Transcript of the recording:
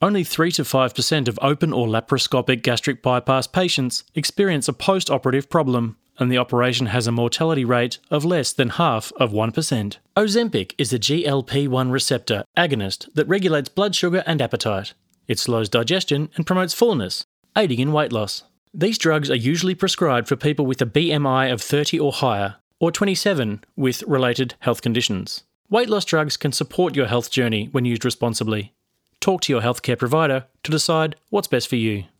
Only 3 to 5% of open or laparoscopic gastric bypass patients experience a post-operative problem, and the operation has a mortality rate of less than half of 1%. Ozempic is a GLP-1 receptor agonist that regulates blood sugar and appetite. It slows digestion and promotes fullness, aiding in weight loss. These drugs are usually prescribed for people with a BMI of 30 or higher, or 27 with related health conditions. Weight loss drugs can support your health journey when used responsibly. Talk to your healthcare provider to decide what's best for you.